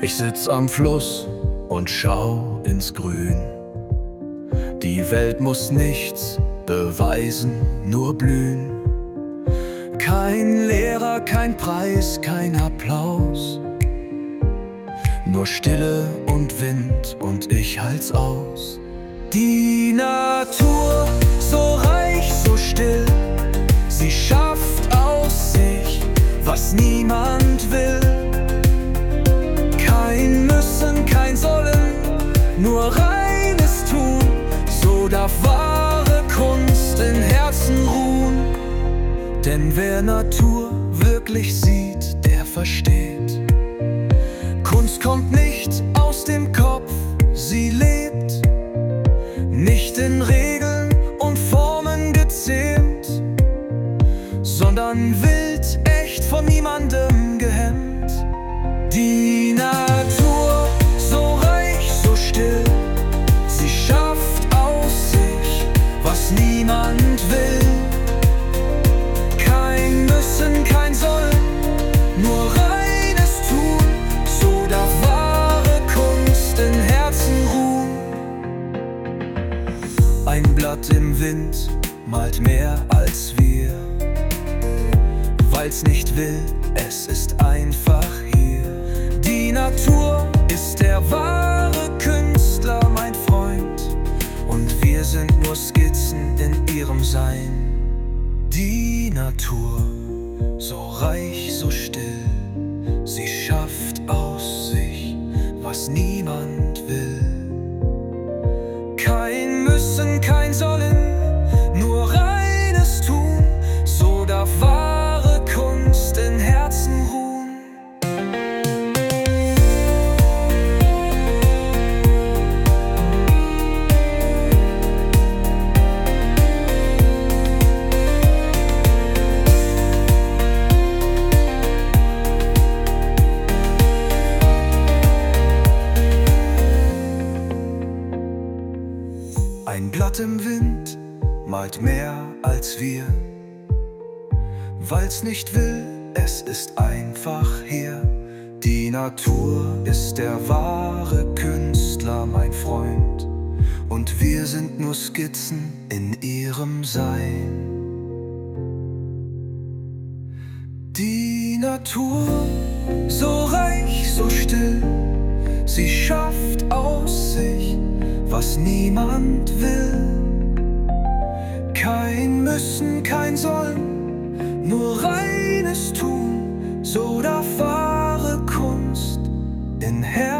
Ich sitz am Fluss und schau ins Grün. Die Welt muss nichts beweisen, nur blühen. Kein Lehrer, kein Preis, kein Applaus. Nur Stille und Wind und ich halt's aus. Die Natur, so reich, so still, sie schafft aus sich, was niemand will. Kein Müssen, kein Sollen, nur reines Tun, so darf wahre Kunst in Herzen ruhen. Denn wer Natur wirklich sieht, der versteht. Kunst kommt nicht aus dem Kopf, sie lebt nicht in Regeln und Formen gezähmt, sondern wild, echt, von niemandem gehemmt. Die Natur, so reich, so still, sie schafft aus sich, was niemand will. Kein Müssen, kein Sollen, nur reines Tun, so darf wahre Kunst in Herzen ruhen. Ein Blatt im Wind malt mehr als wir, weil's nicht will, es ist einfach hier. Die Natur ist der wahre Künstler, mein Freund, und wir sind nur Skizzen in ihrem Sein. Die Natur, so reich, so still, sie schafft aus sich, was niemand will. Kein Müssen, kein Sollen, nur reines Tun, so darf wahre Kunst in Herzen ruhen. Ein Blatt im Wind malt mehr als wir, weil's nicht will, es ist einfach hier. Die Natur ist der wahre Künstler, mein Freund, und wir sind nur Skizzen in ihrem Sein. Die Natur, so reich, so still, sie schafft aus sich, was niemand will. Kein Müssen, kein Sollen, nur reines Tun, so darf wahre Kunst in Herzen